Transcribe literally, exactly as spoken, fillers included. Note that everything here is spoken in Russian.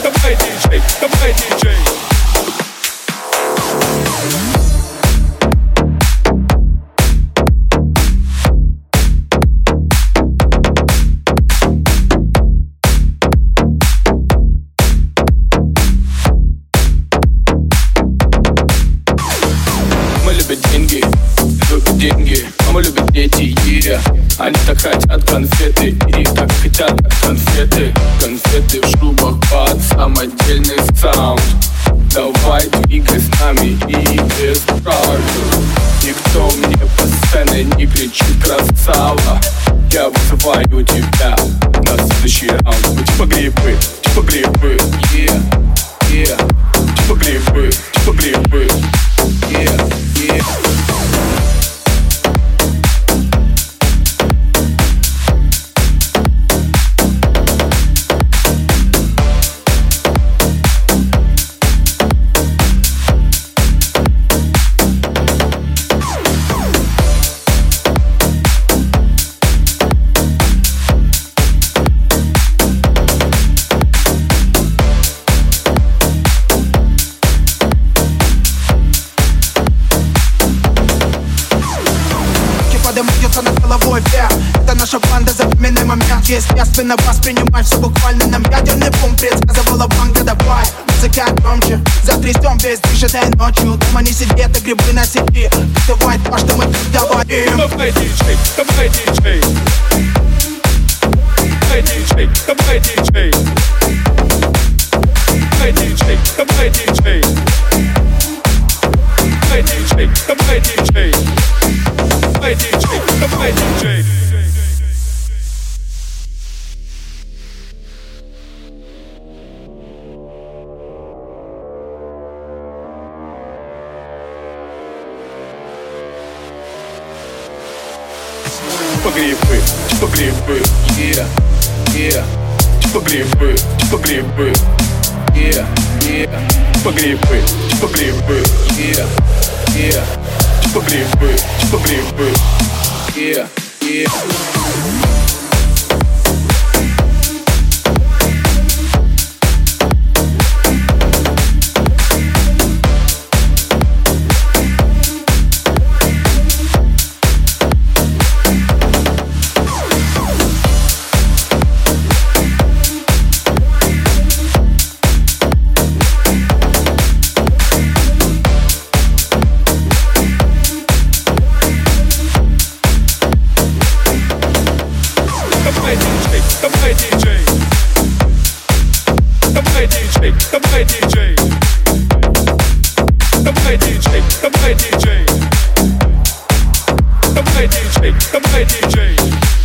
давай, диджей, давай, диджей. Деньги, любят деньги, мама любит дети, yeah. Они так хотят конфеты, и так хотят конфеты. Конфеты в шубах под самодельный саунд. Давай двигай с нами и без правил. Никто мне по сцене не кричит красава. Я вызываю тебя на следующий раунд. Мы типа грибы, типа грибы, yeah, yeah. Типа грибы, типа грибы, yeah, yeah. Над головой вверх. Это наша банда, запоминай момент. Естественно, воспринимай все буквально. Нам ядерный бум предсказывала банка. Давай, музыка громче, затрясем весь движ этой ночью. Дома не сидят, а грибы на сети. Давай то, что мы тут говорим. Давай, диджей, давай, диджей. Давай, диджей, давай, диджей. Давай, диджей, давай, диджей. Давай, диджей, давай, диджей. Давай, диджей, давай, диджей. Типа грибы, типа грибы, yeah, yeah. Типа грибы, типа грибы, yeah, yeah. Типа грибы, типа грибы, yeah, yeah. Типа грибы, типа грибы, yeah, yeah. Давай, диджей, давай, диджей. Давай, диджей, давай, диджей. Давай, диджей, давай, диджей. Давай, диджей, давай, диджей.